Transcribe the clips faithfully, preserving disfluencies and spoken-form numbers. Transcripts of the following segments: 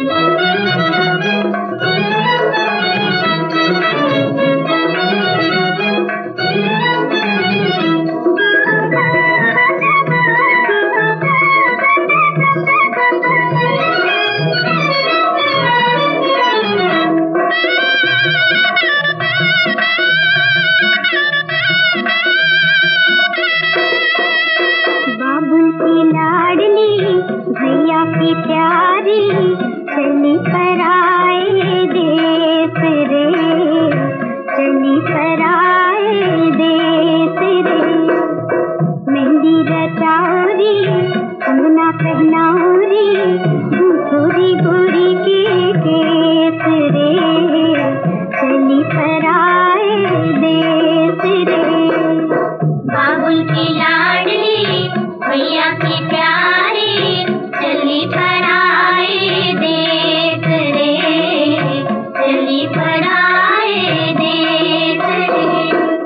भैया की प्यारी चली पराए देश रे, चली पराए देश रे। मेहंदी रचारी कंगना पहनारी, गोरी गोरी के केस रे, चली पराए देश रे। बाबुल की लाडली भैया की प्यारी चली पराए देश रे, चली पराए देश रे।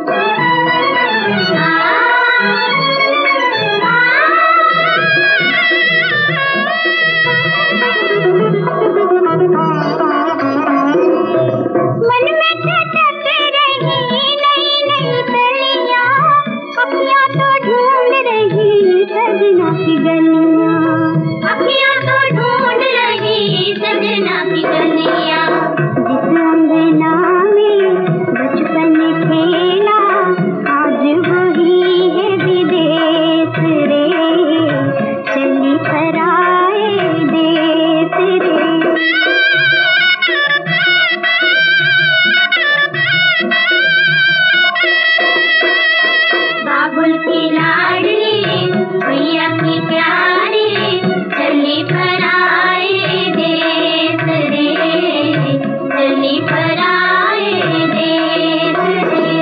मन में खटक रही नई नई कलियां, अखियां तो ढूंढ रही सजना की गलियां, अखियां तो ढूंढ रही सजना की गलियां। जिस अंगना में बचपन खेला आज वही है विदेश रे, चली पराए देश रे। बाबुल की लाडली भैया की प्यारी चली पराए देश रे, चली पराए देश रे।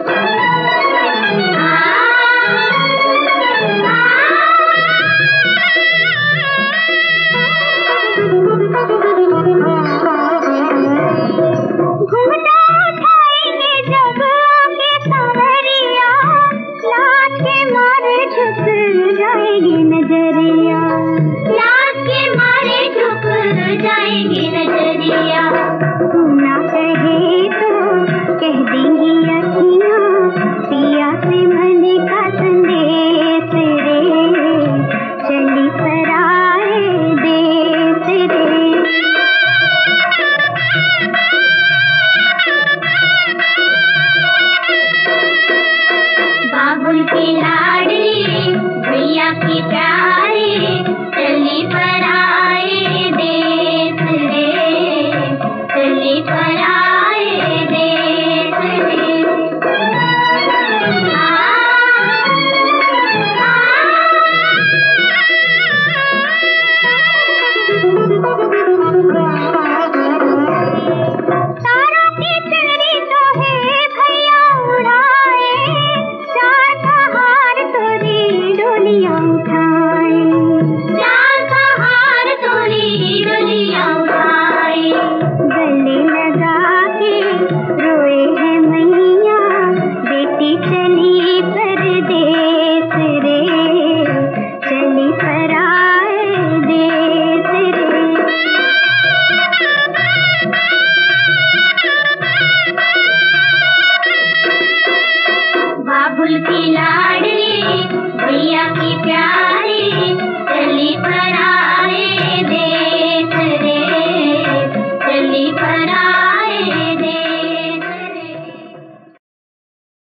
घूमता उठाएंगे जब आगे सांवरिया, लाज के मारे झुक जाएगी नजरिया, लाज के मारे झुक जाएगी नजरिया। तू ना कहे तो कह देंगी अखियां, पिया से मन का संदेश रे, चली पराए देश रे। बाबुल की लाडली भैया की प्यारी चली पराए देश रे, चली पराए देश रे। आ, आ,